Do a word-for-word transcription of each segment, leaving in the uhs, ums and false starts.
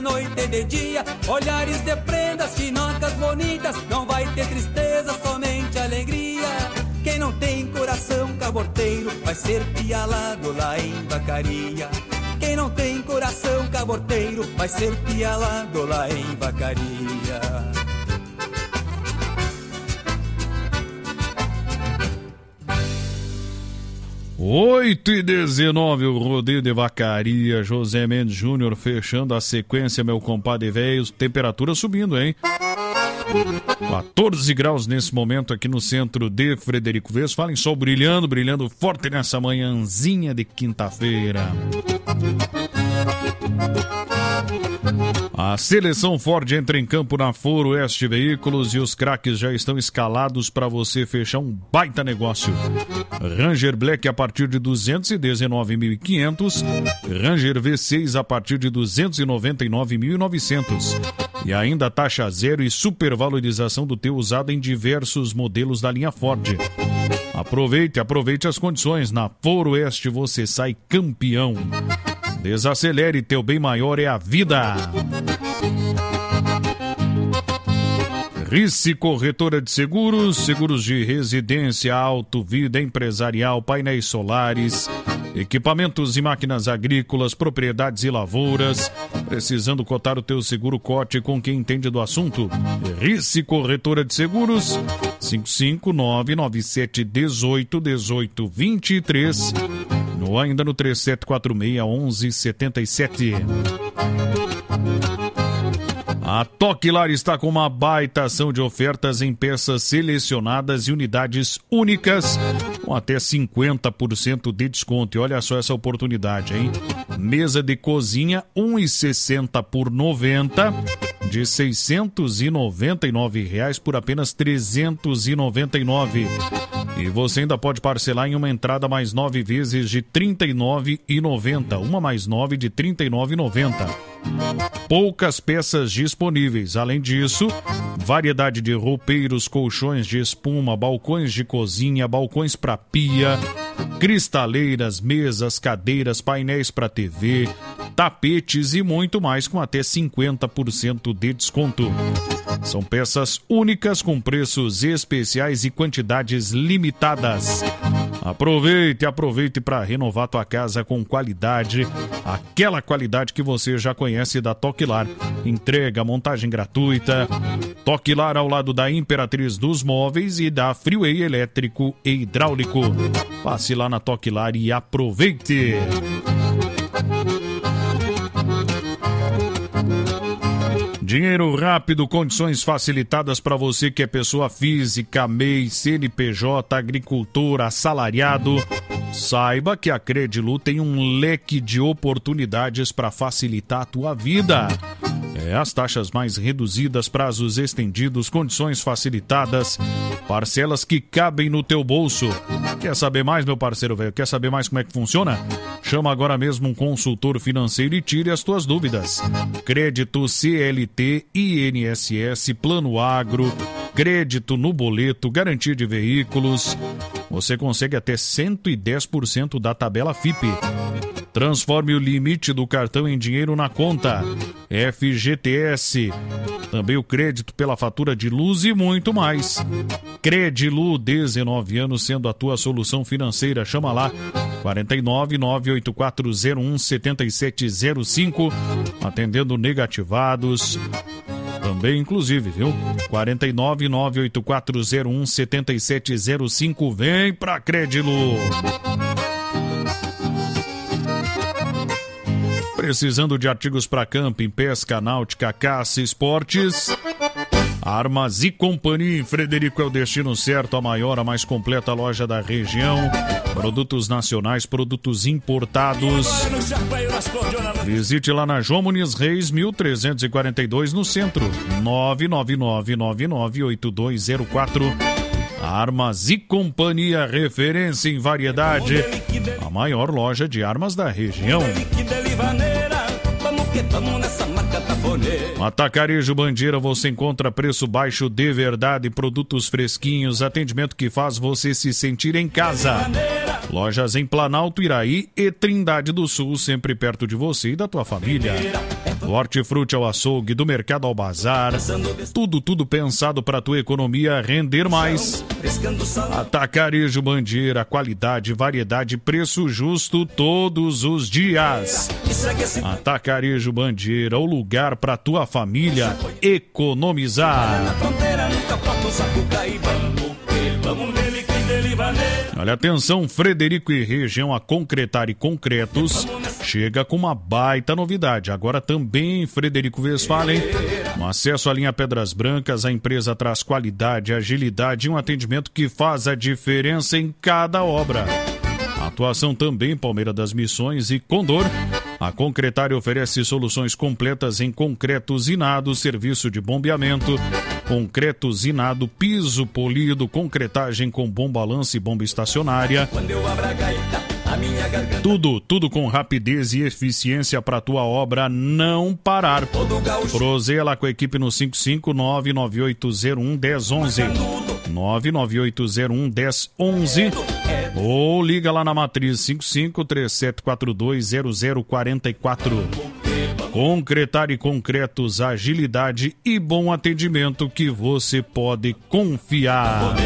noite e de dia, olhares de prendas, chinocas bonitas, não vai ter tristeza, somente alegria. Quem não tem coração caborteiro vai ser pialado lá em Vacaria. Quem não tem coração caborteiro vai ser pialado lá em Vacaria. oito e dezenove, o rodeio de Vacaria, José Mendes Júnior fechando a sequência, meu compadre velho, temperatura subindo, hein? quatorze graus nesse momento aqui no centro de Frederico Vez. Fala em sol brilhando, brilhando forte nessa manhãzinha de quinta-feira. A seleção Ford entra em campo na Foro Oeste Veículos e os craques já estão escalados para você fechar um baita negócio. Ranger Black a partir de duzentos e dezenove mil e quinhentos, Ranger V seis a partir de duzentos e noventa e nove mil e novecentos. E ainda taxa zero e supervalorização do teu usado em diversos modelos da linha Ford. Aproveite, aproveite as condições. Na Foro Oeste você sai campeão. Desacelere, teu bem maior é a vida. Rice Corretora de Seguros, seguros de residência, auto, vida empresarial, painéis solares, equipamentos e máquinas agrícolas, propriedades e lavouras. Precisando cotar o teu seguro, cote com quem entende do assunto. Rice Corretora de Seguros, cinco cinco nove nove sete um oito um oito dois três, ou ainda no três sete quatro seis um um sete sete. A Toquilar está com uma baita ação de ofertas em peças selecionadas e unidades únicas com até cinquenta por cento de desconto. E olha só essa oportunidade, hein? Mesa de cozinha um real e sessenta centavos por noventa, de seiscentos e noventa e nove reais por apenas trezentos e noventa e nove reais. E você ainda pode parcelar em uma entrada mais nove vezes de trinta e nove reais e noventa centavos. Uma mais nove de trinta e nove reais e noventa centavos. Poucas peças disponíveis. Além disso, variedade de roupeiros, colchões de espuma, balcões de cozinha, balcões para pia, cristaleiras, mesas, cadeiras, painéis para T V, tapetes e muito mais com até cinquenta por cento de desconto. São peças únicas com preços especiais e quantidades limitadas. Aproveite, aproveite para renovar tua casa com qualidade, aquela qualidade que você já conhece da Toquilar. Entrega, montagem gratuita. Toquilar ao lado da Imperatriz dos Móveis e da Freeway Elétrico e Hidráulico. Passe lá na Toquilar e aproveite! Dinheiro rápido, condições facilitadas para você que é pessoa física, M E I, C N P J, agricultor, assalariado. Saiba que a Credilu tem um leque de oportunidades para facilitar a tua vida. É, as taxas mais reduzidas, prazos estendidos, condições facilitadas, parcelas que cabem no teu bolso. Quer saber mais, meu parceiro velho? Quer saber mais como é que funciona? Chama agora mesmo um consultor financeiro e tire as tuas dúvidas. Crédito C L T, I N S S, Plano Agro, crédito no boleto, garantia de veículos. Você consegue até cento e dez por cento da tabela F I P. Transforme o limite do cartão em dinheiro na conta. F G T S. Também o crédito pela fatura de luz e muito mais. Credilu, dezenove anos sendo a tua solução financeira. Chama lá. quatro nove nove oito quatro zero um sete sete zero cinco. Atendendo negativados. Também, inclusive, viu? quatro nove nove oito quatro zero um sete sete zero cinco. Vem pra Credilu. Precisando de artigos para camping, pesca, náutica, caça, esportes? Armas e Companhia em Frederico é o destino certo, a maior, a mais completa loja da região. Produtos nacionais, produtos importados. Visite lá na João Muniz Reis, mil trezentos e quarenta e dois, no centro. nove nove nove nove nove oito dois zero quatro. Armas e Companhia, referência em variedade. A maior loja de armas da região. Atacarejo Bandeira, você encontra preço baixo de verdade, produtos fresquinhos, atendimento que faz você se sentir em casa. Lojas em Planalto, Iraí e Trindade do Sul, sempre perto de você e da tua família. Do hortifruti ao açougue, do mercado ao bazar, tudo, tudo pensado para tua economia render mais. Atacarejo Bandeira, qualidade, variedade, preço justo todos os dias. Atacarejo Bandeira, o lugar para tua família economizar. Olha, atenção, Frederico e região, a Concretar e Concretos chega com uma baita novidade. Agora também Frederico Westphalen, um acesso à linha Pedras Brancas. A empresa traz qualidade, agilidade e um atendimento que faz a diferença em cada obra. Atuação também em Palmeira das Missões e Condor. A Concretar oferece soluções completas em concreto usinado, serviço de bombeamento, concreto usinado, piso polido, concretagem com bomba lance e bomba estacionária. Tudo, tudo com rapidez e eficiência para tua obra não parar. Proseia lá com a equipe no cinco cinco nove nove oito zero um um zero um um nove nove oito zero um um um um ou liga lá na matriz cinco cinco três sete quatro dois zero zero quatro quatro. Concretar e Concretos, agilidade e bom atendimento que você pode confiar.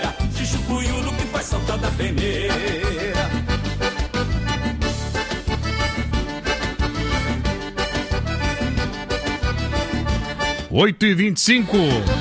oito e vinte e cinco.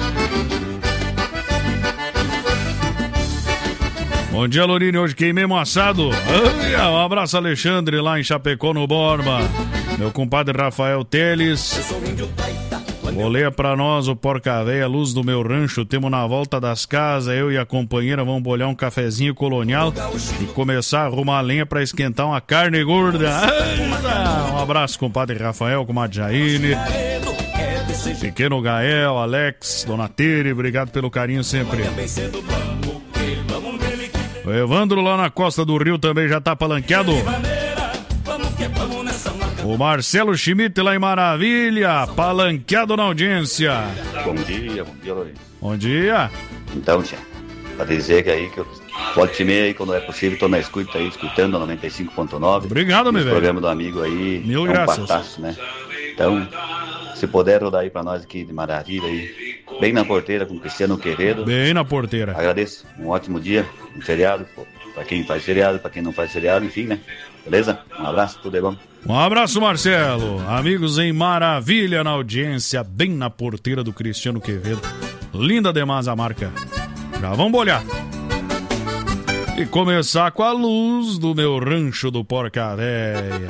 Bom dia, Lourinho. Hoje queimei um assado. Um abraço, Alexandre, lá em Chapecó, no Borba. Meu compadre Rafael Teles. Boleia pra nós o porca véia, luz do meu rancho. Temos na volta das casas, eu e a companheira vamos bolhar um cafezinho colonial e começar a arrumar a lenha pra esquentar uma carne gorda. Um abraço, compadre Rafael, comadre Jaine, pequeno Gael, Alex, Dona Tere, obrigado pelo carinho sempre. O Evandro lá na Costa do Rio também já tá palanqueado. O Marcelo Schmidt lá em Maravilha, palanqueado na audiência. Bom dia, bom dia, Lourenço. Bom dia. Então, tia, pra dizer que aí que eu pode meia aí, quando é possível, tô na escuta aí, escutando a noventa e cinco ponto nove. Obrigado, meu velho. O programa do amigo aí, mil é um graças. pataço, né? Então, se puder rodar aí pra nós aqui de Maravilha aí, bem na porteira com o Cristiano Quevedo. Bem na porteira. Agradeço, um ótimo dia, um feriado, pô, pra quem faz feriado, pra quem não faz feriado, enfim, né? Beleza? Um abraço, tudo é bom. Um abraço, Marcelo. Amigos em Maravilha na audiência, bem na porteira do Cristiano Quevedo. Linda demais a marca. Já vamos olhar. E começar com a luz do meu rancho do Porca Véia.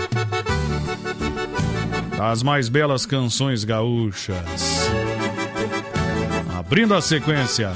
As mais belas canções gaúchas. Abrindo a sequência.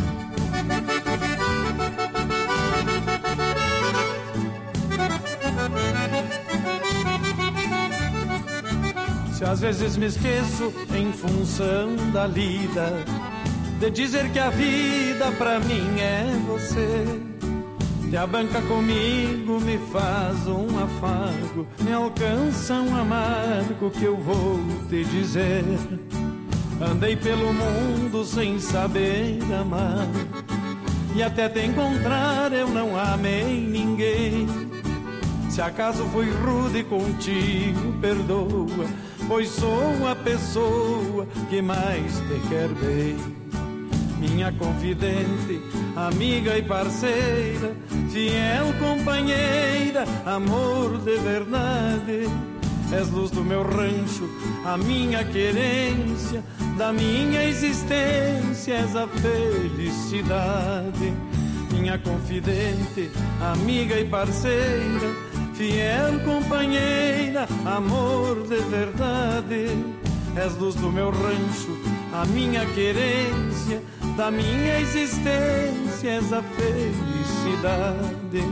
Se às vezes me esqueço em função da lida, de dizer que a vida pra mim é você. Te abanca comigo, me faz um afago, me alcança um amargo que eu vou te dizer. Andei pelo mundo sem saber amar, e até te encontrar eu não amei ninguém. Se acaso fui rude contigo, perdoa, pois sou a pessoa que mais te quer bem. Minha confidente, amiga e parceira, fiel companheira, amor de verdade. És luz do meu rancho, a minha querência, da minha existência és a felicidade. Minha confidente, amiga e parceira, fiel companheira, amor de verdade. És luz do meu rancho, a minha querência, da minha existência és a felicidade.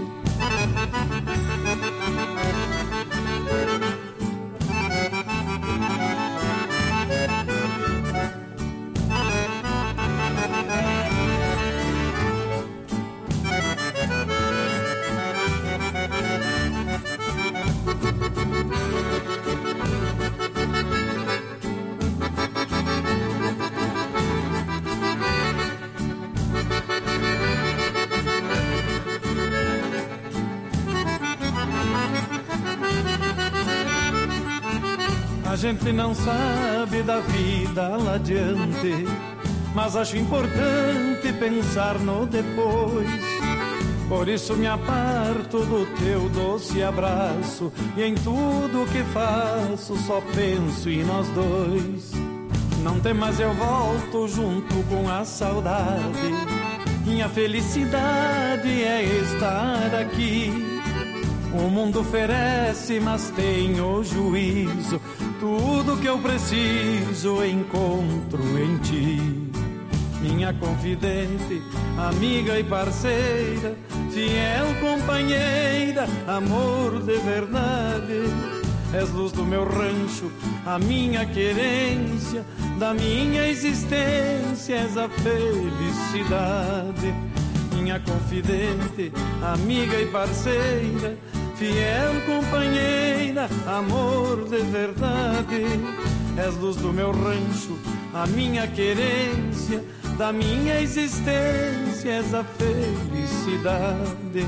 gente não sabe da vida lá adiante, mas acho importante pensar no depois. Por isso me aparto do teu doce abraço, e em tudo que faço só penso em nós dois. Não temas, eu volto junto com a saudade. Minha felicidade é estar aqui. O mundo oferece, mas tenho juízo. Tudo que eu preciso encontro em ti. Minha confidente, amiga e parceira, fiel companheira, amor de verdade. És luz do meu rancho, a minha querência, da minha existência és a felicidade. Minha confidente, amiga e parceira, fiel companheira, amor de verdade. És luz do meu rancho, a minha querência, da minha existência és a felicidade.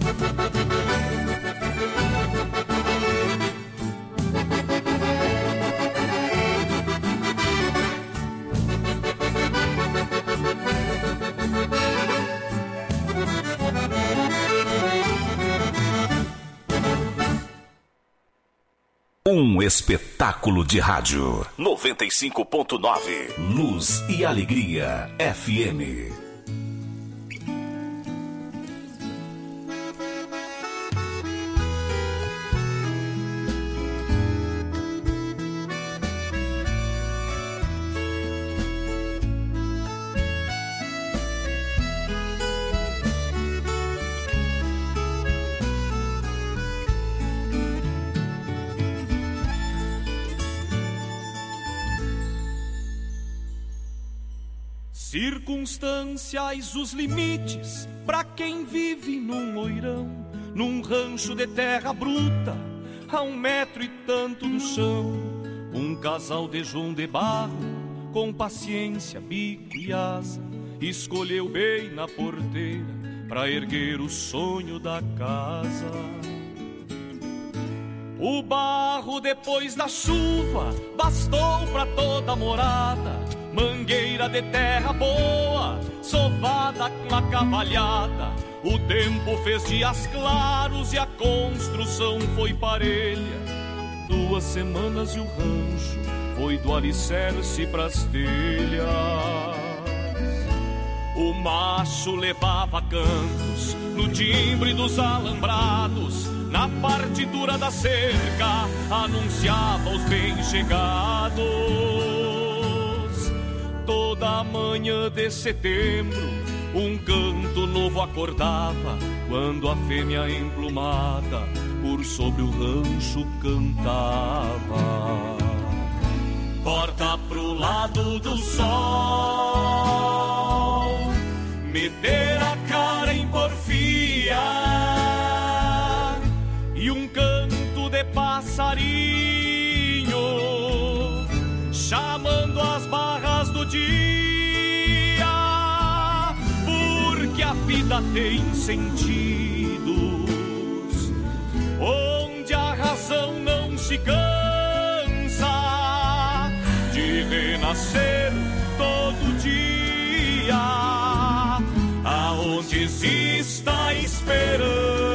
Um espetáculo de rádio. noventa e cinco ponto nove. Luz e Alegria F M. Circunstâncias, os limites pra quem vive num loirão, num rancho de terra bruta, a um metro e tanto do chão. Um casal de João de Barro, com paciência, bico e asa, escolheu bem na porteira pra erguer o sonho da casa. O barro depois da chuva bastou pra toda a morada, mangueira de terra boa, sovada com a cavalhada. O tempo fez dias claros e a construção foi parelha. Duas semanas e o rancho foi do alicerce pras telhas. O macho levava cantos no timbre dos alambrados, na partitura da cerca anunciava os bem-chegados. Toda manhã de setembro um canto novo acordava, quando a fêmea emplumada por sobre o rancho cantava. Porta pro lado do sol, meter a cara em porfia, e um canto de passarinho chamando as barras do dia, porque a vida tem sentidos onde a razão não se cansa de renascer todo dia, aonde exista a esperança.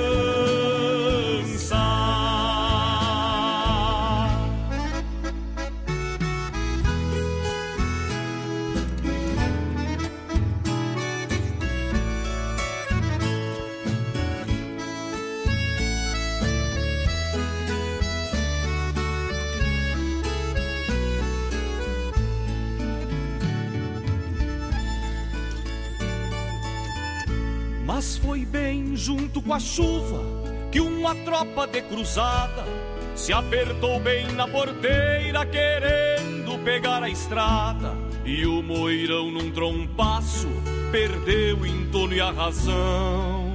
Mas foi bem junto com a chuva que uma tropa de cruzada se apertou bem na porteira, querendo pegar a estrada. E o moirão num trompaço perdeu o entono e a razão,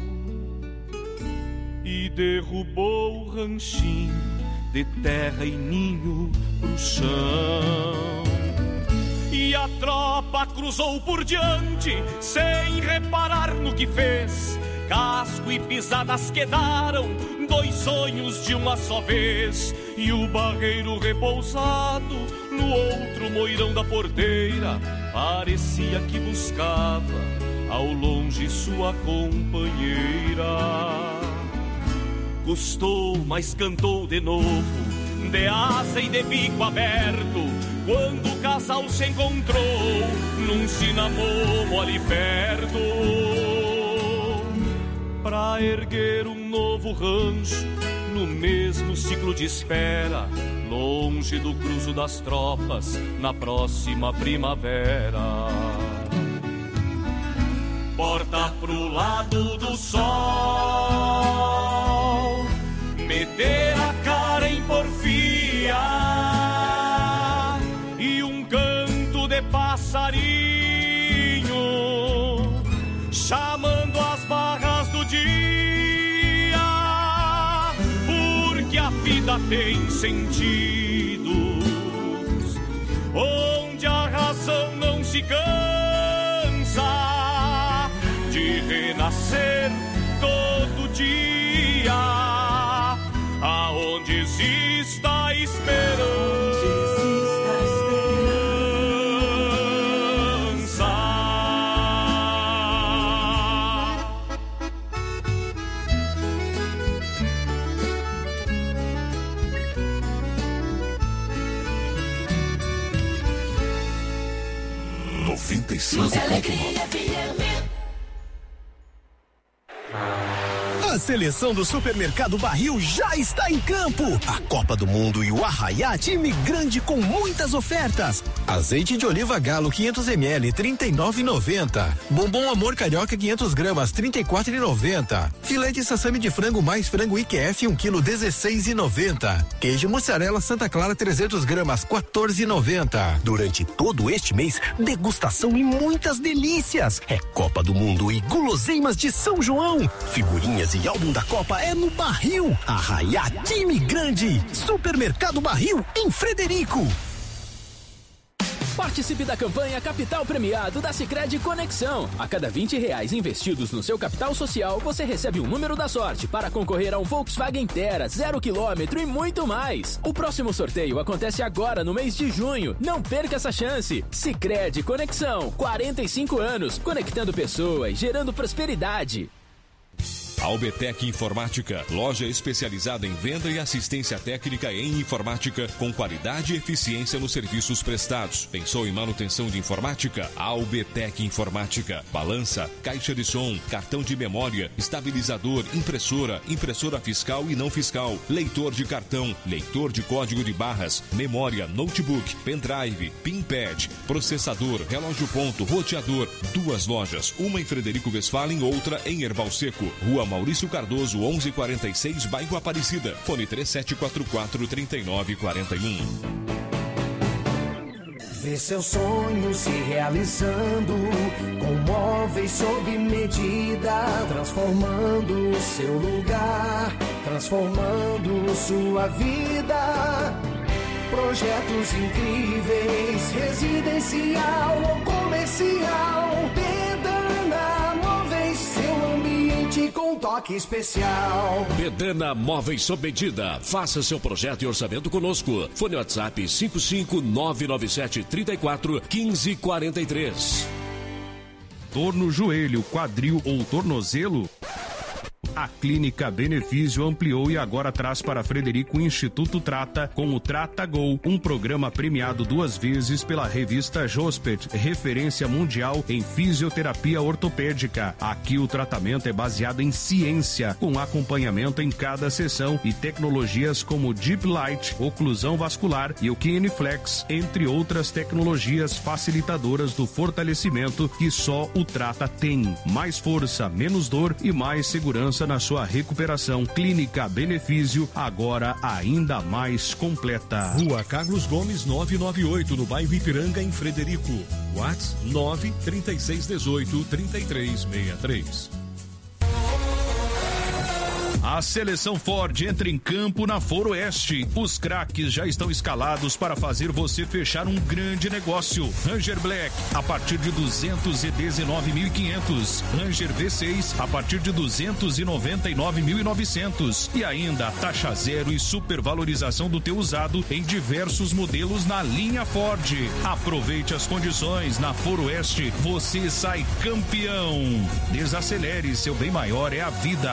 e derrubou o ranchinho de terra e ninho pro chão. E a tropa cruzou por diante, sem reparar no que fez. Casco e pisadas quedaram, dois sonhos de uma só vez. e o barreiro repousado no outro moirão da porteira parecia que buscava ao longe sua companheira. Custou, mas cantou de novo, de asa e de bico aberto, quando o casal se encontrou num cinamomo ali perto, pra erguer um novo rancho no mesmo ciclo de espera, longe do cruzo das tropas na próxima primavera. Porta pro lado do sol, meter a cara em porfia e um canto de passarinho chamando as barras do dia, porque a vida tem sentidos onde a razão não se cansa de renascer todo dia, aonde exista a esperança. noventa e cinco. A seleção do Supermercado Barril já está em campo. A Copa do Mundo e o Arraiá, time grande com muitas ofertas. Azeite de oliva Galo quinhentos mililitros, trinta e nove reais e noventa centavos. Bombom Amor Carioca quinhentos gramas, trinta e quatro reais e noventa centavos. Filé de sassami de frango mais frango I Q F um quilo, dezesseis reais e noventa centavos. Queijo mussarela Santa Clara trezentos gramas, quatorze reais e noventa centavos. Durante todo este mês, degustação e muitas delícias. É Copa do Mundo e guloseimas de São João. Figurinhas e álbum da Copa é no Barril. Arraiá, time grande. Supermercado Barril em Frederico. Participe da campanha Capital Premiado da Sicredi Conexão. A cada vinte reais investidos no seu capital social, você recebe um número da sorte para concorrer a um Volkswagen Terra, zero quilômetro e muito mais. O próximo sorteio acontece agora no mês de junho. Não perca essa chance. Sicredi Conexão, quarenta e cinco anos, conectando pessoas, gerando prosperidade. Albetec Informática, loja especializada em venda e assistência técnica em informática, com qualidade e eficiência nos serviços prestados. Pensou em manutenção de informática? Albetec Informática. Balança, caixa de som, cartão de memória, estabilizador, impressora, impressora fiscal e não fiscal, leitor de cartão, leitor de código de barras, memória, notebook, pendrive, pinpad, processador, relógio ponto, roteador. Duas lojas, uma em Frederico Westphalen, outra em Erval Seco. Rua Maurício Cardoso, onze e quarenta e seis, bairro Aparecida. Fone três sete quatro quatro, três nove quatro um. Vê seu sonho se realizando com móveis sob medida, transformando seu lugar, transformando sua vida. Projetos incríveis, residencial ou comercial. Bedana Móveis, seu ambiente com toque especial. Bedana Móveis sob medida. Faça seu projeto e orçamento conosco. Fone WhatsApp cinco cinco nove nove sete, três quatro, um cinco quatro três. Dor no joelho, quadril ou tornozelo? A Clínica Benefício ampliou e agora traz para Frederico o Instituto Trata com o Trata Go, um programa premiado duas vezes pela revista Jospet, referência mundial em fisioterapia ortopédica. Aqui o tratamento é baseado em ciência, com acompanhamento em cada sessão e tecnologias como Deep Light, oclusão vascular e o Kineflex, entre outras tecnologias facilitadoras do fortalecimento que só o Trata tem. Mais força, menos dor e mais segurança na sua recuperação. Clínica Benefício, agora ainda mais completa. Rua Carlos Gomes novecentos e noventa e oito, no bairro Ipiranga, em Frederico. WhatsApp nove trinta e seis dezoito, trinta e três sessenta e três. A seleção Ford entra em campo na Foroeste. Os craques já estão escalados para fazer você fechar um grande negócio. Ranger Black a partir de duzentos e dezenove mil e quinhentos. Ranger V seis a partir de duzentos e noventa e nove mil e novecentos. E ainda a taxa zero e supervalorização do teu usado em diversos modelos na linha Ford. Aproveite as condições. Na Foroeste você sai campeão. Desacelere, seu bem maior é a vida.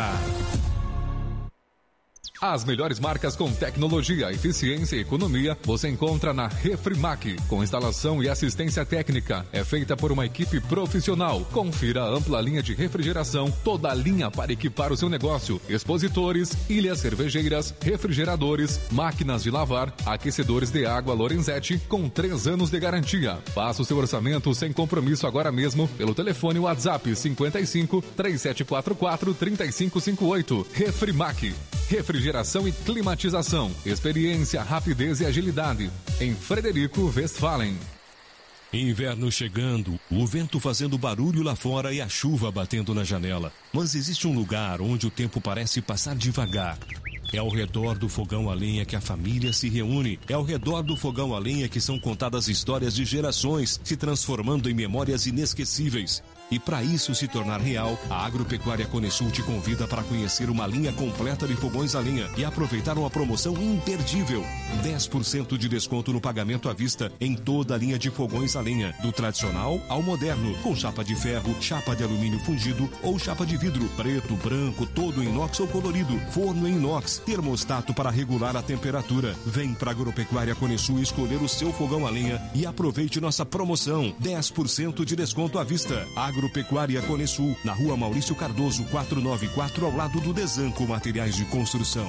As melhores marcas com tecnologia, eficiência e economia você encontra na Refrimac, com instalação e assistência técnica. É feita por uma equipe profissional. Confira a ampla linha de refrigeração, toda a linha para equipar o seu negócio. Expositores, ilhas cervejeiras, refrigeradores, máquinas de lavar, aquecedores de água Lorenzetti com três anos de garantia. Faça o seu orçamento sem compromisso agora mesmo pelo telefone WhatsApp cinquenta e cinco, três sete quatro quatro, três cinco cinco oito. Refrimac. Refrigeração e climatização. Experiência, rapidez e agilidade. Em Frederico Westphalen. Inverno chegando, o vento fazendo barulho lá fora e a chuva batendo na janela. Mas existe um lugar onde o tempo parece passar devagar. É ao redor do fogão a lenha que a família se reúne. É ao redor do fogão a lenha que são contadas histórias de gerações, se transformando em memórias inesquecíveis. E para isso se tornar real, a Agropecuária Conesul te convida para conhecer uma linha completa de fogões a lenha e aproveitar uma promoção imperdível. dez por cento de desconto no pagamento à vista em toda a linha de fogões a lenha, do tradicional ao moderno, com chapa de ferro, chapa de alumínio fundido ou chapa de vidro, preto, branco, todo inox ou colorido, forno em inox, termostato para regular a temperatura. Vem para a Agropecuária Conesul escolher o seu fogão a lenha e aproveite nossa promoção, dez por cento de desconto à vista. Agropecuária Conesul, na rua Maurício Cardoso, quatrocentos e noventa e quatro, ao lado do Desanco Materiais de Construção.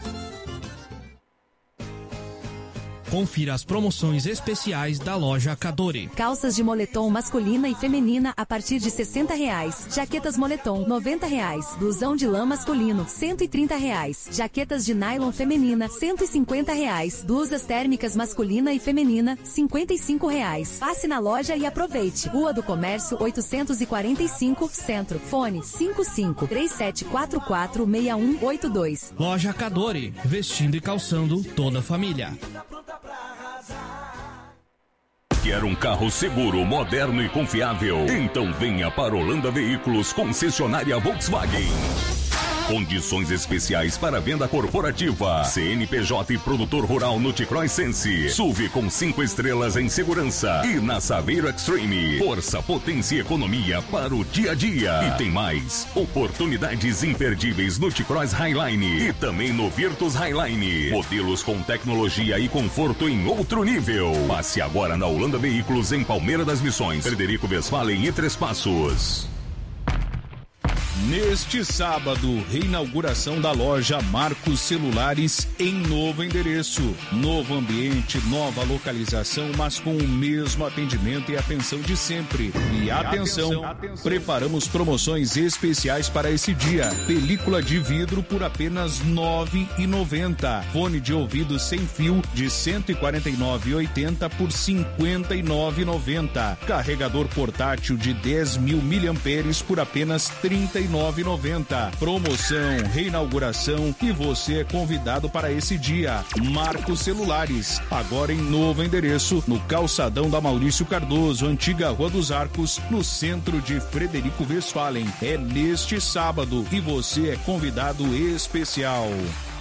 Confira as promoções especiais da loja Cadore. Calças de moletom masculina e feminina a partir de sessenta reais. Jaquetas moletom, noventa reais. Blusão de lã masculino, cento e trinta reais. Jaquetas de nylon feminina, cento e cinquenta reais. Blusas térmicas masculina e feminina, cinquenta e cinco reais. Passe na loja e aproveite. Rua do Comércio, oitocentos e quarenta e cinco, Centro. Fone cinco cinco, três sete quatro quatro, seis um oito dois. Loja Cadore, vestindo e calçando toda a família. Quer um carro seguro, moderno e confiável? Então venha para Holanda Veículos, concessionária Volkswagen. Condições especiais para venda corporativa. C N P J e produtor rural no T-Cross Sense. S U V com cinco estrelas em segurança. E na Saveiro Extreme. Força, potência e economia para o dia a dia. E tem mais. Oportunidades imperdíveis no T-Cross Highline. E também no Virtus Highline. Modelos com tecnologia e conforto em outro nível. Passe agora na Holanda Veículos em Palmeira das Missões. Frederico Westphalen e Três Passos. Neste sábado, reinauguração da loja Marcos Celulares em novo endereço, novo ambiente, nova localização, mas com o mesmo atendimento e atenção de sempre. E atenção, preparamos promoções especiais para esse dia. Película de vidro por apenas nove reais e noventa centavos. Fone de ouvido sem fio de cento e quarenta e nove reais e oitenta centavos por cinquenta e nove reais e noventa centavos. Carregador portátil de dez mil miliamperes por apenas trinta e nove reais e noventa centavos. Promoção, reinauguração e você é convidado para esse dia. Marcos Celulares, agora em novo endereço, no calçadão da Maurício Cardoso, antiga Rua dos Arcos, no centro de Frederico Westphalen. É neste sábado e você é convidado especial.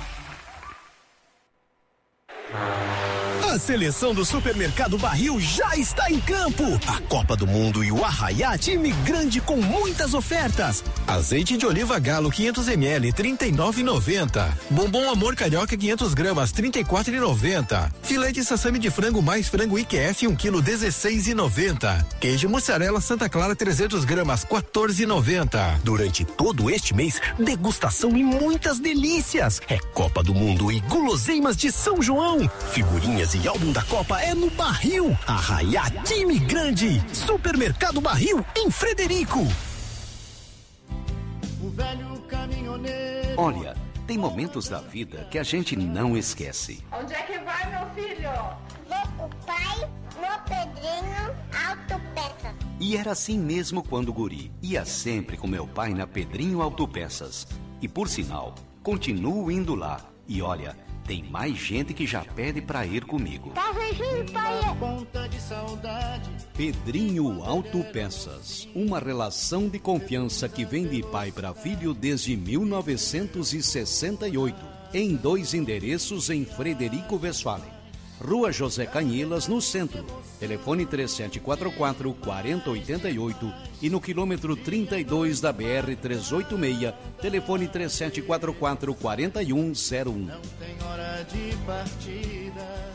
A seleção do Supermercado Barril já está em campo. A Copa do Mundo e o Arraiá, time grande com muitas ofertas. Azeite de oliva Galo quinhentos mililitros, trinta e nove reais e noventa centavos. Bombom Amor Carioca quinhentos gramas, trinta e quatro reais e noventa centavos. Filé de sassami de frango mais frango I Q F um quilo, dezesseis reais e noventa centavos. Queijo mussarela Santa Clara trezentos gramas, quatorze reais e noventa centavos. Durante todo este mês, degustação e muitas delícias. É Copa do Mundo e guloseimas de São João. Figurinhas e álbum da Copa é no Barril. Arraiá, time grande. Supermercado Barril em Frederico. O velho caminhoneiro. Olha, tem momentos da vida que a gente não esquece. Onde é que vai, meu filho? Vou com o pai no Pedrinho Autopeças. E era assim mesmo quando guri. Ia sempre com meu pai na Pedrinho Autopeças. E por sinal, Continuo indo lá. E olha, tem mais gente que já pede pra ir comigo. Tá vendo, pai? Ponta de saudade. Pedrinho Autopeças. Uma relação de confiança que vem de pai para filho desde mil novecentos e sessenta e oito. Em dois endereços em Frederico Westphalen. Rua José Canhelas, no centro. Telefone três sete quatro quatro, quatro zero oito oito e no quilômetro trinta e dois da B R trezentos e oitenta e seis, telefone três sete quatro quatro, quatro um zero um. Não tem hora de partida.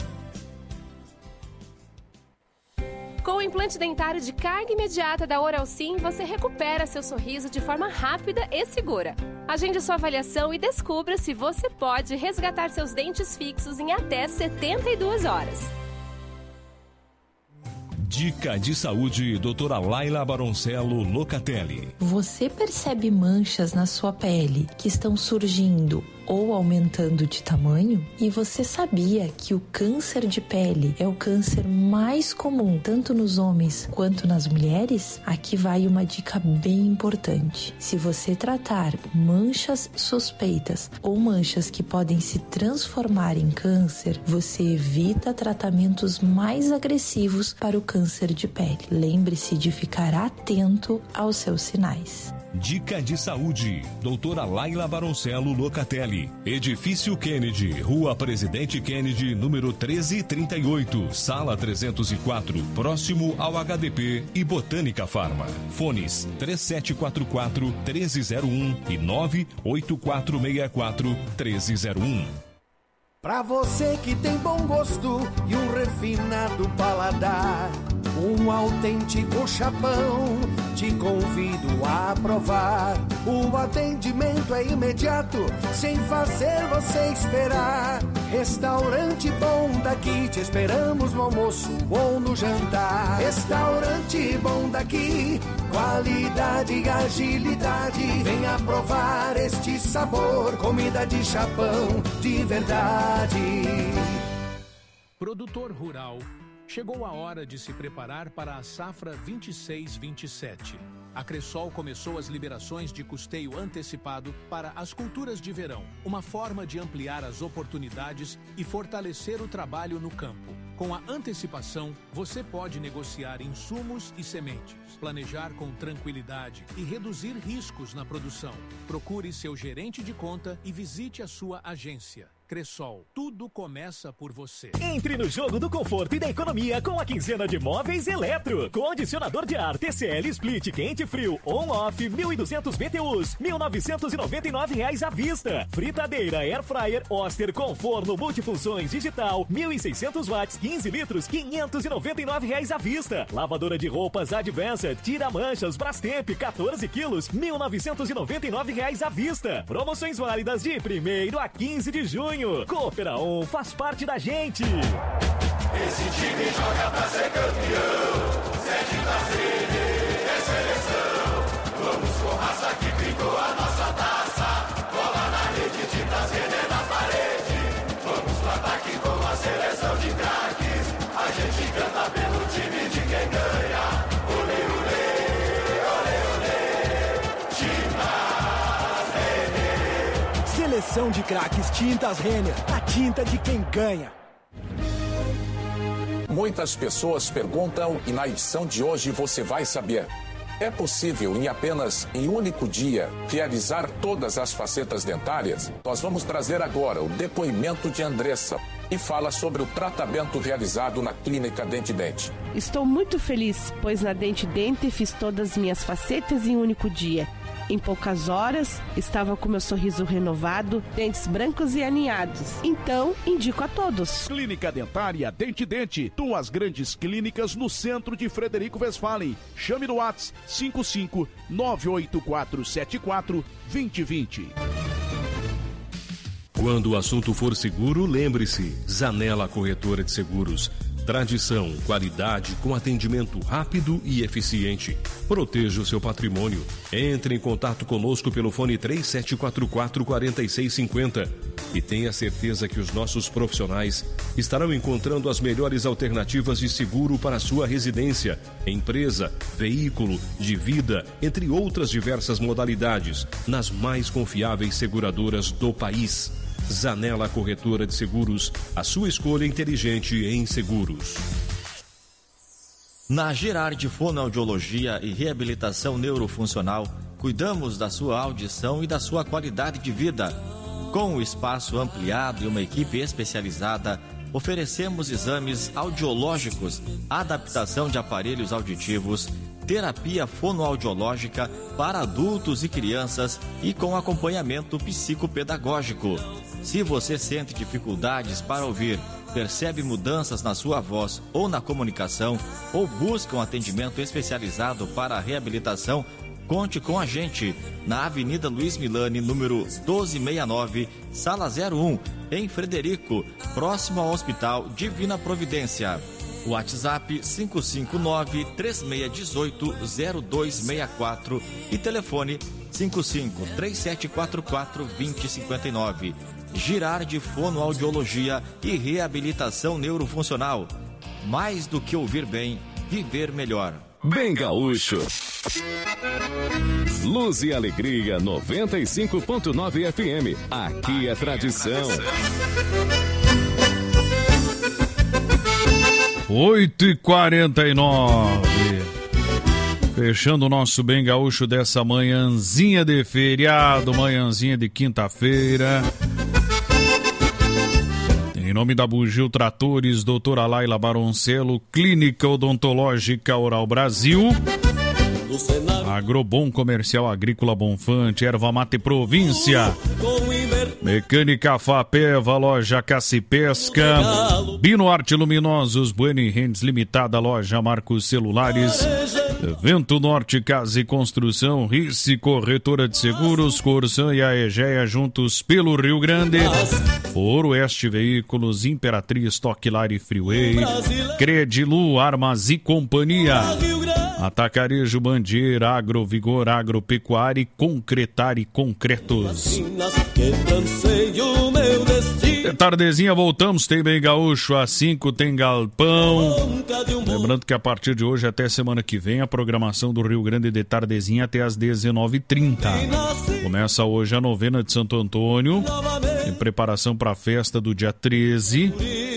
Com o implante dentário de carga imediata da Oral Sim, você recupera seu sorriso de forma rápida e segura. Agende sua avaliação e descubra se você pode resgatar seus dentes fixos em até setenta e duas horas. Dica de saúde, doutora Laila Baroncello Locatelli. Você percebe manchas na sua pele que estão surgindo ou aumentando de tamanho? E você sabia que o câncer de pele é o câncer mais comum tanto nos homens quanto nas mulheres? Aqui vai uma dica bem importante. Se você tratar manchas suspeitas ou manchas que podem se transformar em câncer, você evita tratamentos mais agressivos para o câncer de pele. Lembre-se de ficar atento aos seus sinais. Dica de saúde, doutora Laila Baroncello Locatelli. Edifício Kennedy, Rua Presidente Kennedy, número treze trinta e oito, Sala trezentos e quatro, próximo ao H D P e Botânica Pharma. Fones três sete quatro quatro, um três zero um e nove oito quatro seis quatro, um três zero um. Pra você que tem bom gosto e um refinado paladar, um autêntico chapão, te convido a provar. O atendimento é imediato, sem fazer você esperar. Restaurante Bom Daqui, te esperamos no almoço ou no jantar. Restaurante Bom Daqui, qualidade e agilidade. Venha provar este sabor, comida de chapão de verdade. Produtor rural, chegou a hora de se preparar para a safra vinte e seis vinte e sete. A Cressol começou as liberações de custeio antecipado para as culturas de verão, uma forma de ampliar as oportunidades e fortalecer o trabalho no campo. Com a antecipação, você pode negociar insumos e sementes, planejar com tranquilidade e reduzir riscos na produção. Procure seu gerente de conta e visite a sua agência. Cressol, tudo começa por você. Entre no jogo do conforto e da economia com a quinzena de Móveis Eletro. Condicionador de ar T C L Split quente e frio on-off mil e duzentos B T Us, mil novecentos e noventa e nove reais à vista. Fritadeira Air Fryer Oster com forno multifunções digital, mil e seiscentos watts, quinze litros, quinhentos e noventa e nove reais à vista. Lavadora de roupas Advanced Tira Manchas Brastemp quatorze quilos, mil novecentos e noventa e nove reais à vista. Promoções válidas de primeiro a quinze de junho. Coopera On faz parte da gente. Esse time joga pra ser campeão. Sete da sede é seleção. Vamos com raça que brincou a nossa taça. Bola na rede, tintas René na parede. Vamos pro ataque com a seleção de craques. A gente canta pelo time de quem ganha. Olê, olê, olê, olê. Tintas René. Seleção de craques Tintas Renner, a tinta de quem ganha. Muitas pessoas perguntam e na edição de hoje você vai saber. É possível em apenas em um único dia realizar todas as facetas dentárias? Nós vamos trazer agora o depoimento de Andressa e fala sobre o tratamento realizado na Clínica Dente Dente. Estou muito feliz, pois na Dente Dente fiz todas as minhas facetas em um único dia. Em poucas horas, estava com meu sorriso renovado, dentes brancos e alinhados. Então, indico a todos. Clínica Dentária Dente Dente, duas grandes clínicas no centro de Frederico Westphalen. Chame no WhatsApp cinco cinco nove oito quatro sete quatro dois zero dois zero. Quando o assunto for seguro, lembre-se, Zanela Corretora de Seguros. Tradição, qualidade com atendimento rápido e eficiente. Proteja o seu patrimônio. Entre em contato conosco pelo fone três sete quatro quatro, quatro seis cinco zero e tenha certeza que os nossos profissionais estarão encontrando as melhores alternativas de seguro para a sua residência, empresa, veículo, de vida, entre outras diversas modalidades, nas mais confiáveis seguradoras do país. Zanella Corretora de Seguros, a sua escolha inteligente em seguros. Na Girardi Fonoaudiologia e Reabilitação Neurofuncional, cuidamos da sua audição e da sua qualidade de vida. Com o espaço ampliado e uma equipe especializada, oferecemos exames audiológicos, adaptação de aparelhos auditivos, terapia fonoaudiológica para adultos e crianças e com acompanhamento psicopedagógico. Se você sente dificuldades para ouvir, percebe mudanças na sua voz ou na comunicação, ou busca um atendimento especializado para a reabilitação, conte com a gente na Avenida Luiz Milani, número doze sessenta e nove, sala zero um, em Frederico, próximo ao Hospital Divina Providência. WhatsApp cinco cinco nove, três seis um oito, zero dois seis quatro e telefone cinco cinco três sete quatro quatro, dois zero cinco nove. Girardi Fonoaudiologia e Reabilitação Neurofuncional. Mais do que ouvir bem, viver melhor. Bem gaúcho. Luz e Alegria noventa e cinco ponto nove F M. Aqui é tradição. oito e quarenta e nove. Fechando o nosso Bem Gaúcho dessa manhãzinha de feriado, manhãzinha de quinta-feira. Em nome da Bugio Tratores, doutora Laila Baroncelo, Clínica Odontológica Oral Brasil, Agrobom Comercial Agrícola Bonfante, Erva Mate Província, Mecânica Fapeva, Loja Caci-Pesca, Bino Arte Luminosos, Bueno e Rendes Limitada, Loja Marcos Celulares, Vento Norte Casa e Construção, Rice Corretora de Seguros, Corsan e a Egea juntos pelo Rio Grande, Oeste Veículos, Imperatriz, Toquilar e Freeway, Credilu, Armas e Companhia, Atacarejo Bandeira, Agrovigor, Agropecuária e Concretar e Concretos. De tardezinha voltamos, tem Bem Gaúcho, às cinco tem Galpão. Lembrando que a partir de hoje até semana que vem a programação do Rio Grande de tardezinha até às dezenove e trinta. Começa hoje a novena de Santo Antônio, em preparação para a festa do dia treze.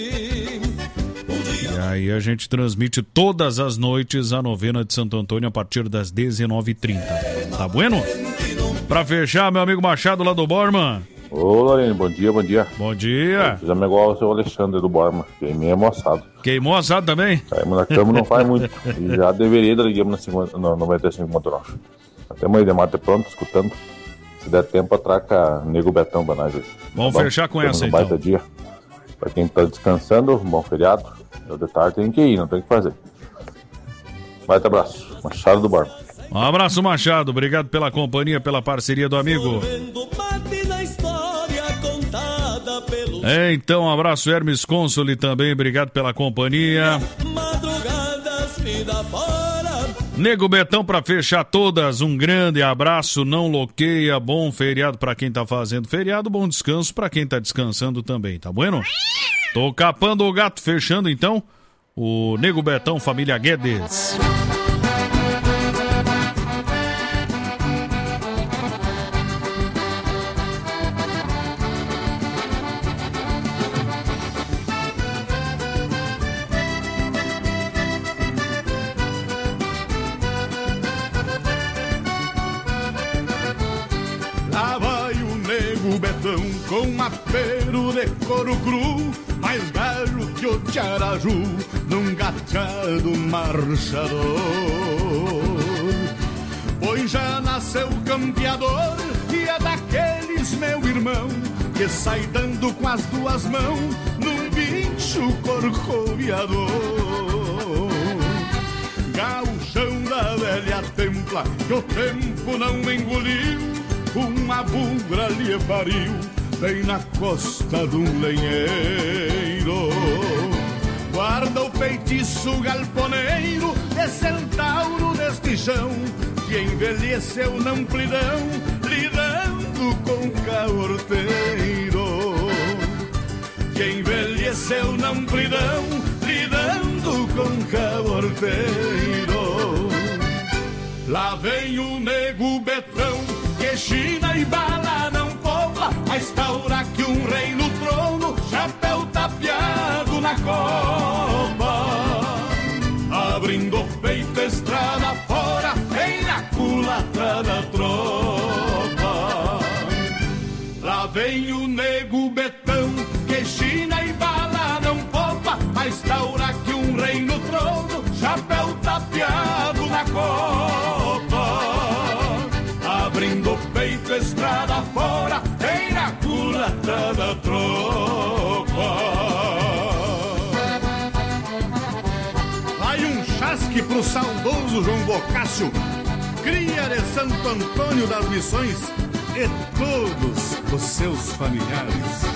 E aí a gente transmite todas as noites a novena de Santo Antônio a partir das dezenove e trinta. Tá bueno? Pra fechar, meu amigo Machado lá do Borman. Ô, Lorene, bom dia, bom dia. Bom dia. Fizemos igual o seu Alexandre do Borman, queimei assado. Queimou assado também? Caímos na cama, não faz muito. E já deveria, ligamos na cinquenta, no noventa e cinco ponto nove. Até amanhã de mate pronto, escutando. Se der tempo, atraca Nego Betão pra nós. Vamos tá fechar com essa, um então. Baita dia. Pra quem tá descansando, bom feriado. Eu de tarde tem que ir, não tem o que fazer. Baita abraço. Machado do Borman. Um abraço, Machado. Obrigado pela companhia, pela parceria do amigo. É, então, um abraço, Hermes Consoli também. Obrigado pela companhia. Nego Betão pra fechar todas. Um grande abraço, não loqueia. Bom feriado pra quem tá fazendo feriado. Bom descanso pra quem tá descansando também, tá bueno? Tô capando o gato, fechando então o Nego Betão, família Guedes. Com apero de couro cru, mais galho que o tiaraju, num gachado marchador. Pois já nasceu campeador e é daqueles, meu irmão, que sai dando com as duas mãos num bicho corcoviador. Gauchão da velha templa, que o tempo não engoliu, uma bugra lhe pariu bem na costa de um lenheiro. Guarda o feitiço galponeiro de centauro deste chão, que envelheceu na amplidão, lidando com caorteiro. Que envelheceu na amplidão, lidando com caorteiro. Lá vem o nego Betão, que China e bala não poupa, a instaurar que um rei no trono, chapéu tapeado na copa. Abrindo o peito, estrada fora, vem na culatra da tropa. Lá vem o nego Betão, que China e bala não poupa, a instaurar que um rei no trono, chapéu tapeado na copa. Abrindo o peito, estrada fora, vem na culatra da tropa. Vai um chasque pro saudoso João Bocácio, cria de Santo Antônio das Missões, e todos os seus familiares.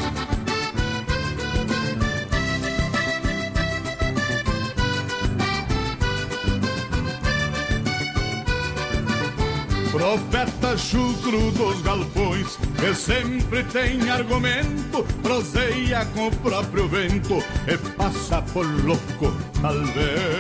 Profeta chucro dos galpões, que sempre tem argumento, proseia com o próprio vento e passa por louco, talvez.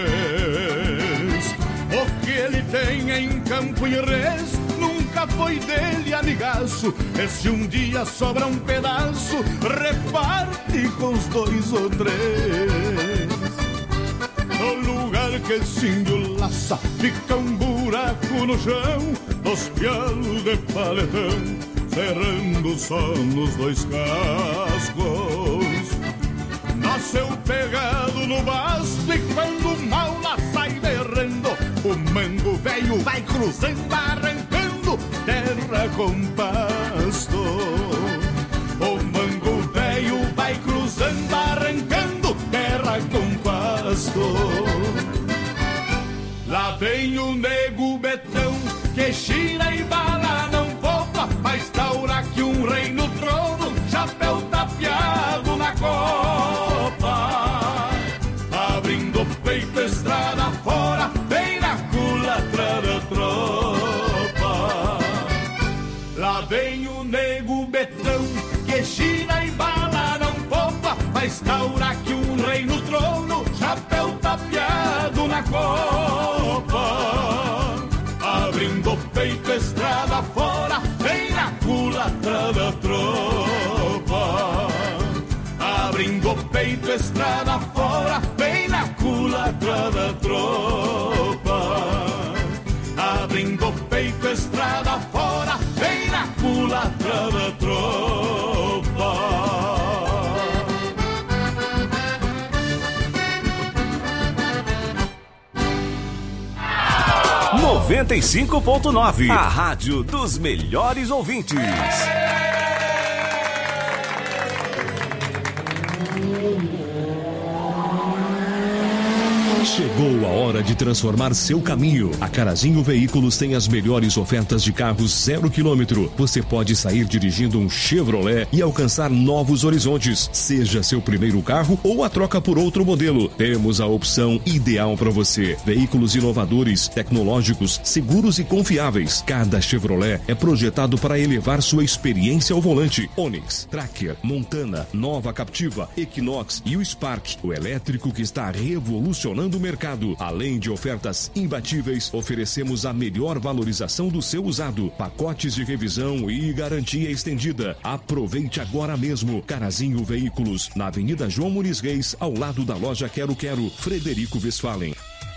O que ele tem em campo e res nunca foi dele, amigaço. E se um dia sobra um pedaço, reparte com os dois ou três. No lugar que se índio-laça, fica um buraco no chão, dos pialos de paletão, cerrando só nos dois cascos. Nasceu pegado no basto e quando o mal lá sai berrando, o mango velho vai cruzando, arrancando terra com pasto. O mango velho vai cruzando, arrancando terra com pasto. Lá vem o nego Betão, que China e bala não poupa, pra instaurar que um rei no trono, chapéu tapeado na copa. Abrindo o peito, estrada fora, bem na culatra da tropa. Lá vem o nego Betão, que China e bala não poupa, pra instaurar que um rei no trono, chapéu tapeado na copa. Abrindo o peito, estrada fora, vem na culatra da tropa. Abrindo o peito, estrada fora, vem na culatra da tropa. Abrindo o peito, estrada fora, vem na culatra da tropa. noventa e cinco ponto nove, a rádio dos melhores ouvintes. Chegou a hora de transformar seu caminho. A Carazinho Veículos tem as melhores ofertas de carros zero quilômetro. Você pode sair dirigindo um Chevrolet e alcançar novos horizontes. Seja seu primeiro carro ou a troca por outro modelo. Temos a opção ideal para você. Veículos inovadores, tecnológicos, seguros e confiáveis. Cada Chevrolet é projetado para elevar sua experiência ao volante. Onix, Tracker, Montana, Nova Captiva, Equinox e o Spark, o elétrico que está revolucionando o mercado. Além de ofertas imbatíveis, oferecemos a melhor valorização do seu usado, pacotes de revisão e garantia estendida. Aproveite agora mesmo. Carazinho Veículos, na Avenida João Muniz Reis, ao lado da loja Quero Quero, Frederico Westphalen.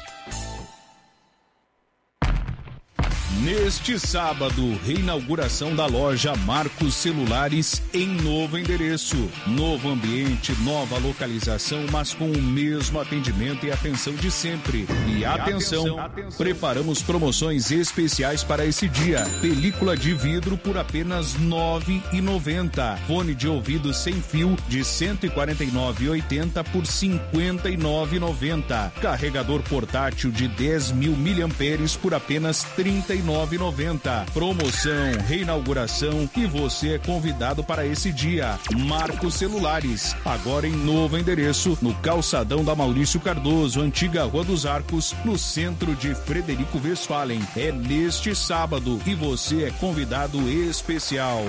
Neste sábado, reinauguração da loja Marcos Celulares em novo endereço, novo ambiente, nova localização, mas com o mesmo atendimento e atenção de sempre. E atenção, atenção, preparamos promoções especiais para esse dia. Película de vidro por apenas nove reais e noventa centavos. Fone de ouvido sem fio de cento e quarenta e nove reais e oitenta centavos por cinquenta e nove reais e noventa centavos. Carregador portátil de dez mil miliamperes por apenas trinta e e nove reais e noventa centavos. Promoção, reinauguração e você é convidado para esse dia. Marcos Celulares, agora em novo endereço, no calçadão da Maurício Cardoso, antiga Rua dos Arcos, no centro de Frederico Westphalen. É neste sábado e você é convidado especial.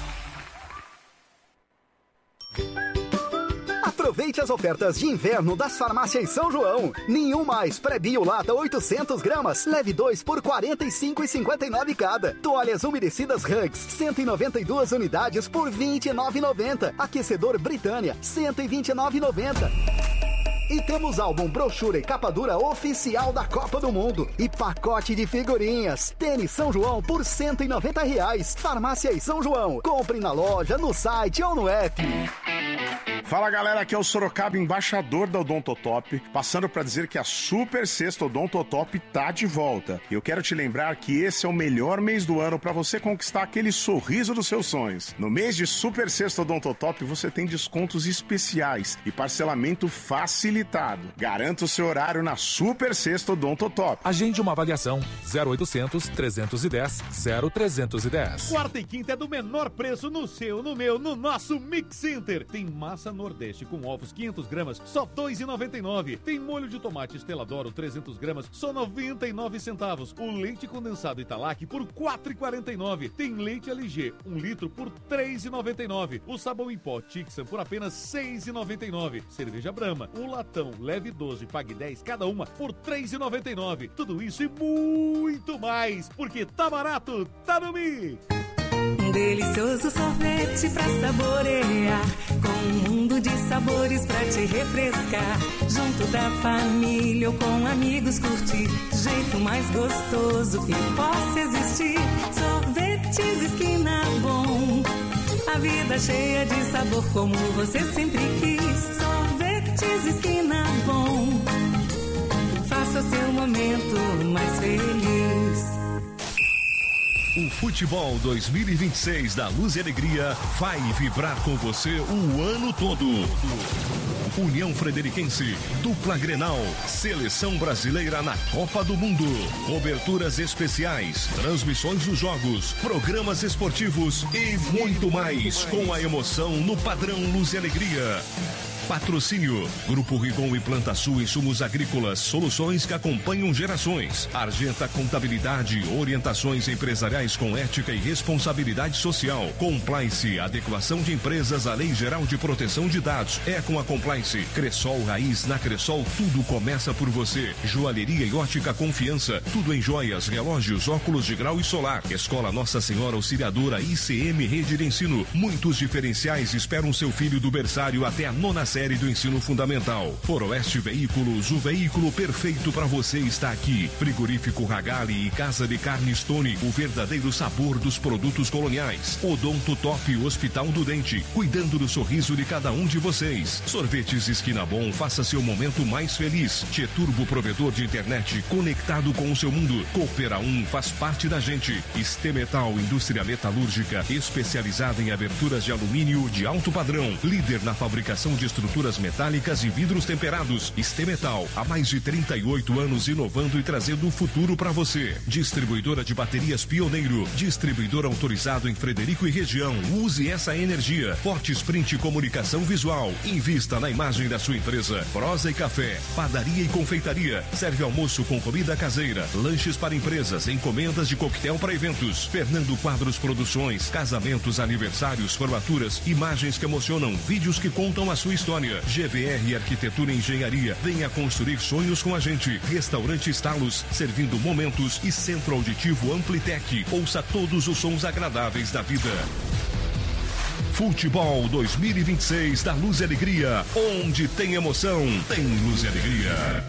Aproveite as ofertas de inverno das farmácias São João. Nenhum mais pré-bio lata oitocentos gramas, leve dois por quarenta e cinco reais e cinquenta e nove centavos cada. Toalhas umedecidas Hugs, cento e noventa e duas unidades por vinte e nove reais e noventa centavos. Aquecedor Britânia, cento e vinte e nove reais e noventa centavos. E temos álbum, brochura e capa dura oficial da Copa do Mundo. E pacote de figurinhas. Tênis São João por cento e noventa reais. Farmácia São João. Compre na loja, no site ou no app. Fala galera, aqui é o Sorocaba, embaixador da Odontotop, passando para dizer que a Super Sexta Odontotop tá de volta. Eu quero te lembrar que esse é o melhor mês do ano para você conquistar aquele sorriso dos seus sonhos. No mês de Super Sexta Odontotop você tem descontos especiais e parcelamento facilitado. Garanta o seu horário na Super Sexta Odontotop. Agende uma avaliação zero oitocentos, trezentos e dez, zero trezentos e dez. Quarta e quinta é do menor preço no seu, no meu, no nosso Mix Center. Tem massa Nordeste com ovos quinhentas gramas, só dois reais e noventa e nove centavos. Tem molho de tomate Esteladoro trezentas gramas, só noventa e nove centavos. O leite condensado Italac por quatro reais e quarenta e nove centavos. Tem leite L G, um litro por três reais e noventa e nove centavos. O sabão em pó Tixan por apenas seis reais e noventa e nove centavos. Cerveja Brahma, um latão, leve doze, pague dez cada uma por três reais e noventa e nove centavos. Tudo isso e muito mais, porque tá barato, tá no Mi. Um delicioso sorvete pra saborear, com um mundo de sabores pra te refrescar. Junto da família ou com amigos curtir, jeito mais gostoso que possa existir. Sorvetes Esquina Bom, a vida cheia de sabor como você sempre quis. Sorvetes Esquina Bom, faça seu momento mais feliz. O Futebol dois mil e vinte e seis da Luz e Alegria vai vibrar com você o ano todo. União Frederiquense, dupla Grenal, Seleção Brasileira na Copa do Mundo, coberturas especiais, transmissões dos jogos, programas esportivos e muito mais com a emoção no padrão Luz e Alegria. Patrocínio: Grupo Rigon e Planta Sul Insumos Agrícolas, soluções que acompanham gerações. Argenta Contabilidade, orientações empresariais com ética e responsabilidade social. Compliance, adequação de empresas à Lei Geral de Proteção de Dados. É com a Compliance. Cressol Raiz, na Cressol tudo começa por você. Joalheria e ótica Confiança, tudo em joias, relógios, óculos de grau e solar. Escola Nossa Senhora Auxiliadora I C M Rede de Ensino. Muitos diferenciais esperam seu filho do berçário até a nona série do ensino fundamental. Foroeste Veículos, o veículo perfeito para você está aqui. Frigorífico Ragali e Casa de Carne Stone, o verdadeiro sabor dos produtos coloniais. Odonto Top Hospital do Dente, cuidando do sorriso de cada um de vocês. Sorvetes Esquina Bom, faça seu momento mais feliz. Tieturbo, provedor de internet, conectado com o seu mundo. Coopera um, faz parte da gente. Estemetal, indústria metalúrgica, especializada em aberturas de alumínio de alto padrão. Líder na fabricação de estruturas metálicas e vidros temperados. Estemetal, há mais de trinta e oito anos inovando e trazendo o futuro para você. Distribuidora de baterias Pioneiro, distribuidor autorizado em Frederico e região. Use essa energia. Forte Sprint Comunicação Visual. Invista na imagem da sua empresa. Prosa e Café, padaria e confeitaria. Serve almoço com comida caseira, lanches para empresas, encomendas de coquetel para eventos. Fernando Quadros Produções, casamentos, aniversários, formaturas, imagens que emocionam, vídeos que contam a sua história. G V R Arquitetura e Engenharia. Venha construir sonhos com a gente. Restaurante Estalos, servindo momentos, e Centro Auditivo Amplitec. Ouça todos os sons agradáveis da vida. Futebol dois mil e vinte e seis da Luz e Alegria. Onde tem emoção, tem Luz e Alegria.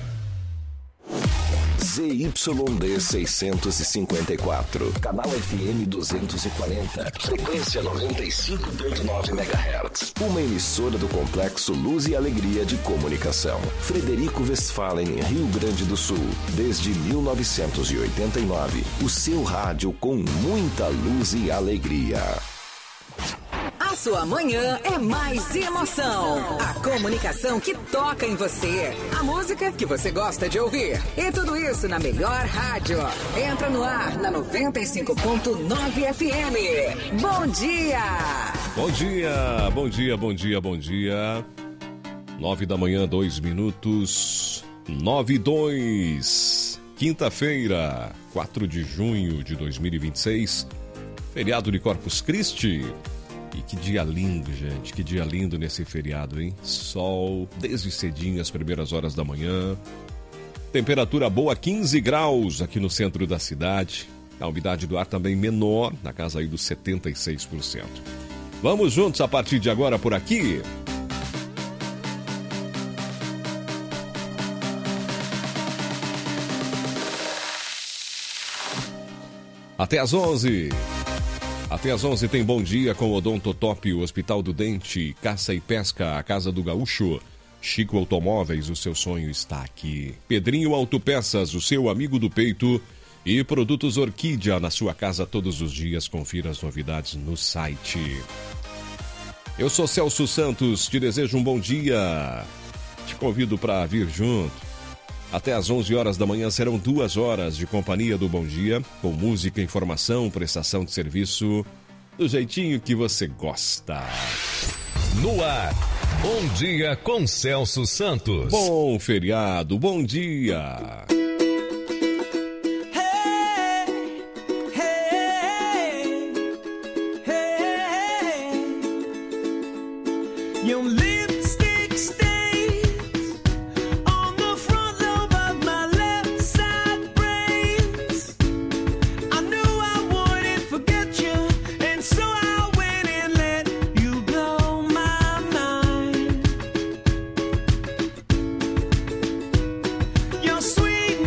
Z Y D seiscentos e cinquenta e quatro, canal F M duzentos e quarenta, frequência noventa e cinco ponto nove megahertz. Uma emissora do Complexo Luz e Alegria de Comunicação. Frederico Westphalen, Rio Grande do Sul, desde mil novecentos e oitenta e nove. O seu rádio com muita luz e alegria. A A sua manhã é mais emoção. A comunicação que toca em você. A música que você gosta de ouvir. E tudo isso na melhor rádio. Entra no ar na noventa e cinco ponto nove F M. Bom dia! Bom dia, bom dia, bom dia, bom dia. Nove da manhã, dois minutos. Nove e dois. Quinta-feira, quatro de junho de dois mil e vinte e seis. Feriado de Corpus Christi. E que dia lindo, gente. Que dia lindo nesse feriado, hein? Sol, desde cedinho, as primeiras horas da manhã. Temperatura boa, quinze graus aqui no centro da cidade. A umidade do ar também menor, na casa aí dos setenta e seis por cento. Vamos juntos a partir de agora por aqui. Até às onze. Até às onze tem Bom Dia com o Odontotop, o Hospital do Dente, Caça e Pesca, a Casa do Gaúcho. Chico Automóveis, o seu sonho está aqui. Pedrinho Autopeças, o seu amigo do peito. E Produtos Orquídea, na sua casa todos os dias. Confira as novidades no site. Eu sou Celso Santos, te desejo um bom dia. Te convido para vir junto. Até às onze horas da manhã serão duas horas de companhia do Bom Dia, com música, informação, prestação de serviço, do jeitinho que você gosta. No ar, Bom Dia com Celso Santos. Bom feriado, bom dia. Sweet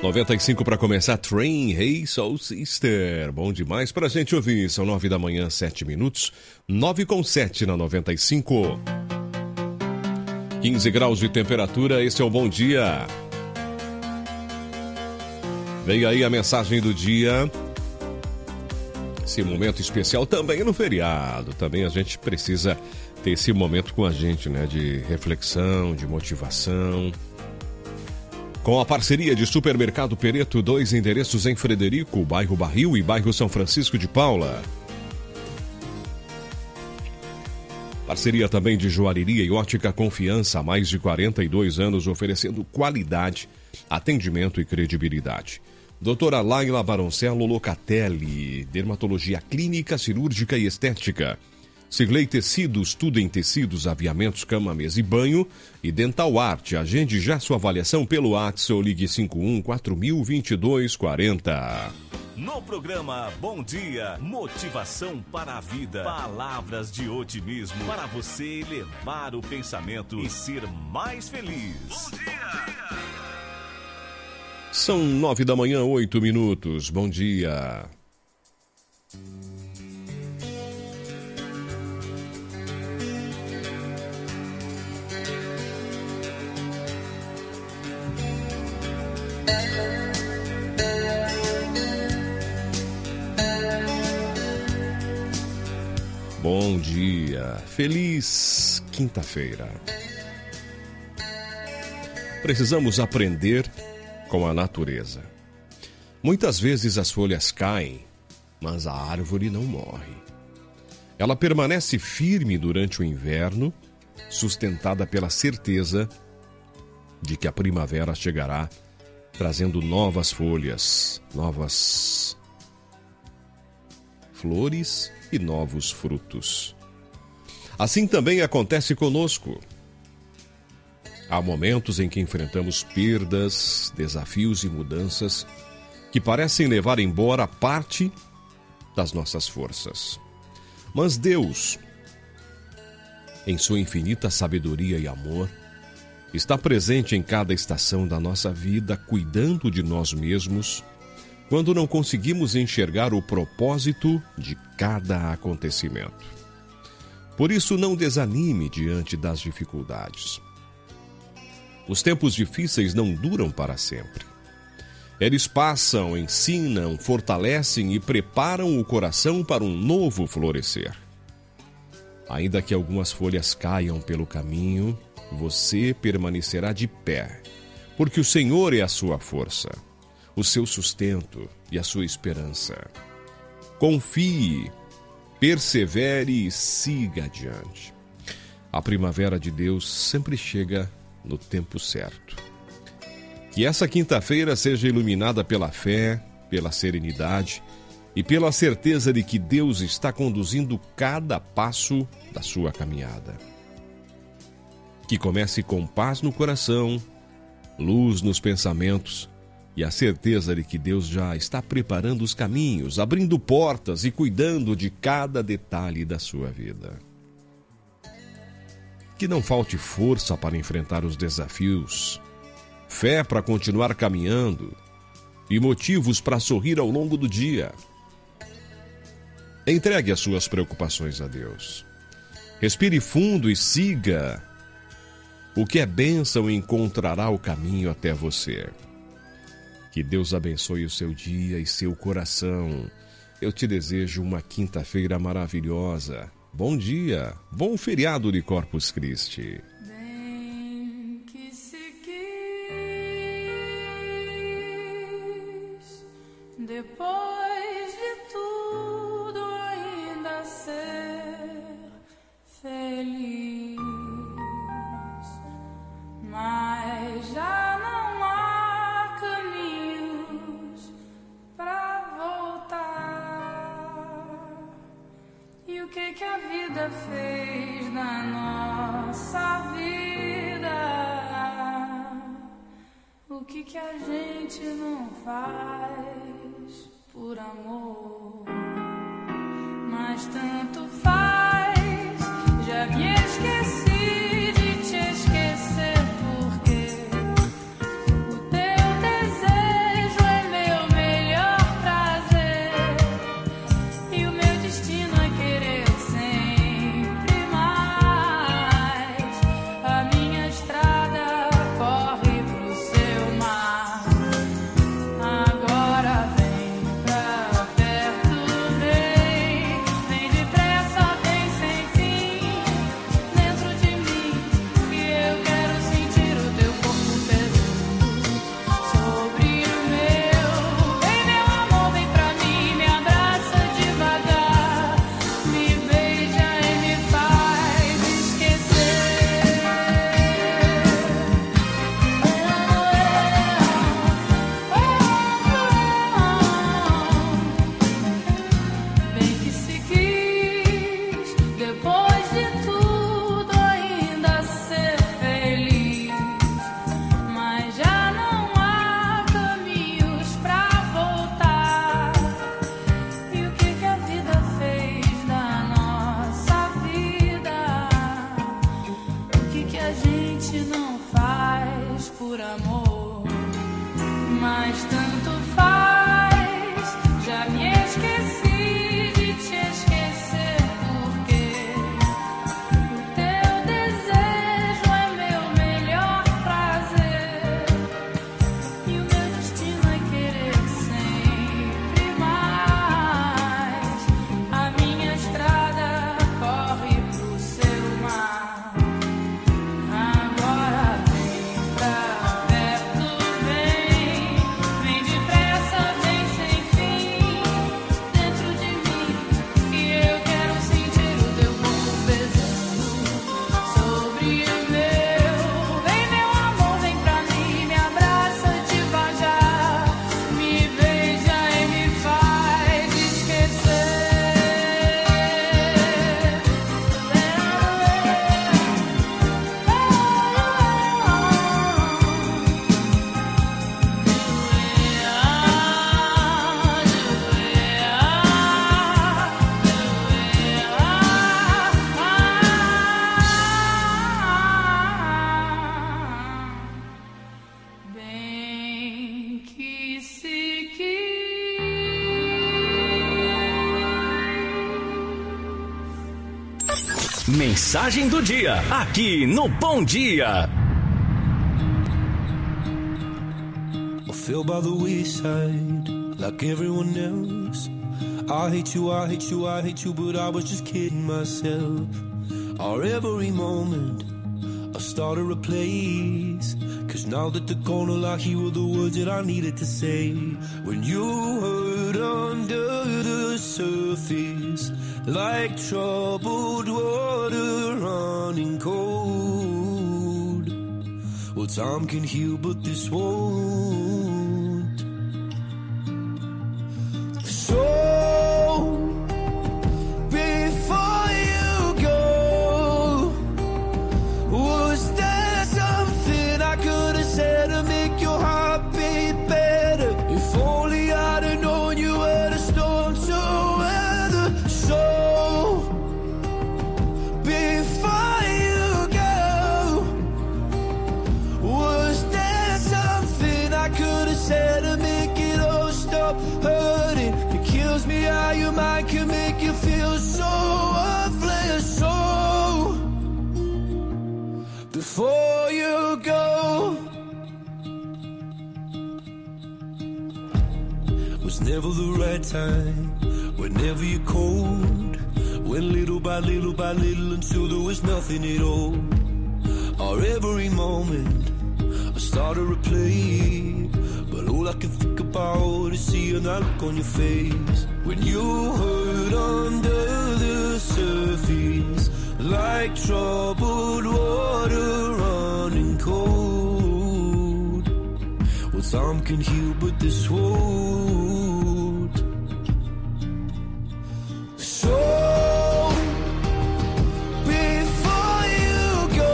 noventa e cinco para começar, Train, Hey Soul Sister. Bom demais pra gente ouvir. São nove da manhã, sete minutos. nove com sete na noventa e cinco. quinze graus de temperatura, esse é o Bom Dia. Vem aí a mensagem do dia. Esse momento especial também no feriado. Também a gente precisa ter esse momento com a gente, né? De reflexão, de motivação. Com a parceria de Supermercado Pereto, dois endereços em Frederico, bairro Barril e bairro São Francisco de Paula. Parceria também de Joalheria e Ótica Confiança, há mais de quarenta e dois anos, oferecendo qualidade, atendimento e credibilidade. Doutora Laila Baroncello Locatelli, dermatologia clínica, cirúrgica e estética. Cirlei Tecidos, tudo em tecidos, aviamentos, cama, mesa e banho. E Dental Art, agende já sua avaliação pelo WhatsApp ou ligue cinco um quatro mil, vinte e dois quarenta. No programa Bom Dia, motivação para a vida, palavras de otimismo para você elevar o pensamento e ser mais feliz. Bom dia! São nove da manhã, oito minutos. Bom dia. Bom dia, feliz quinta-feira. Precisamos aprender com a natureza. Muitas vezes as folhas caem, mas a árvore não morre. Ela permanece firme durante o inverno, sustentada pela certeza de que a primavera chegará, trazendo novas folhas, novas flores e novos frutos. Assim também acontece conosco. Há momentos em que enfrentamos perdas, desafios e mudanças que parecem levar embora parte das nossas forças. Mas Deus, em sua infinita sabedoria e amor, está presente em cada estação da nossa vida, cuidando de nós mesmos, quando não conseguimos enxergar o propósito de cada acontecimento. Por isso, não desanime diante das dificuldades. Os tempos difíceis não duram para sempre. Eles passam, ensinam, fortalecem e preparam o coração para um novo florescer. Ainda que algumas folhas caiam pelo caminho, você permanecerá de pé, porque o Senhor é a sua força, o seu sustento e a sua esperança. Confie, persevere e siga adiante. A primavera de Deus sempre chega no tempo certo. Que essa quinta-feira seja iluminada pela fé, pela serenidade e pela certeza de que Deus está conduzindo cada passo da sua caminhada. Que comece com paz no coração, luz nos pensamentos e a certeza de que Deus já está preparando os caminhos, abrindo portas e cuidando de cada detalhe da sua vida. Que não falte força para enfrentar os desafios, fé para continuar caminhando e motivos para sorrir ao longo do dia. Entregue as suas preocupações a Deus. Respire fundo e siga. O que é bênção encontrará o caminho até você. Que Deus abençoe o seu dia e seu coração. Eu te desejo uma quinta-feira maravilhosa. Bom dia, bom feriado de Corpus Christi. Bem que se quis, depois de tudo ainda ser feliz, mas já não há caminhos pra voltar. E o que que a vida fez na nossa vida? O que que a gente não faz por amor? Mas tanto faz, já me esqueci de te esquecer, porque o teu desejo Mensagem do dia, aqui no Bom Dia. I fell by the wayside like everyone else. I hate you, I hate you, I hate you, but I was just kidding myself. Our every moment I started a place, cause now that they're gone, all I hear were the words that I needed to say. When you hurt under the surface, like troubled water running cold. Well, time can heal, but this won't. So, before you go, was there something I could have said to make your heart beat better? If only I'd have known you were the storm to weather. So, before you go, was there something I could have said to make it all stop hurting? It kills me how your mind can make you feel so worthless. So, before you go, was never the right time, whenever you're cold, went little by little by little until there was nothing at all. Or every moment I started to play, but all I can think about is seeing that look on your face. When you hurt under the surface, like troubled water running cold. Well, time can heal, but this won't. So, before you go,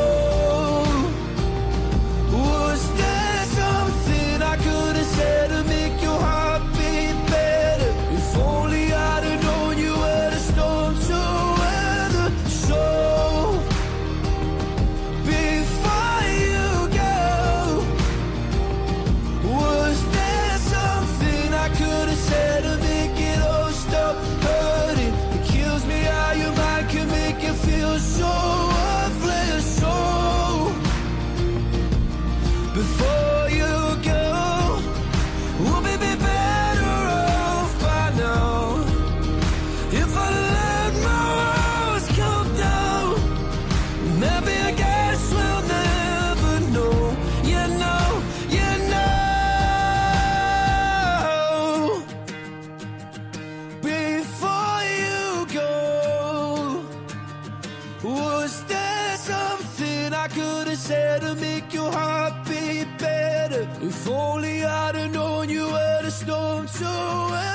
was there something I could have said to make your heart beat better? If only I'd have known you were the storm to weather. So, before you go, was there something I could have said to make it all stop hurting? It kills me how your mind can make you feel so worthless. So, before you go, we'll be be better off by now. If I let my walls come down, maybe I guess we'll never know. You know, you know. Before you go, was there something I could have said to make your heart beat better? If only I'd have known you were the storm to weather.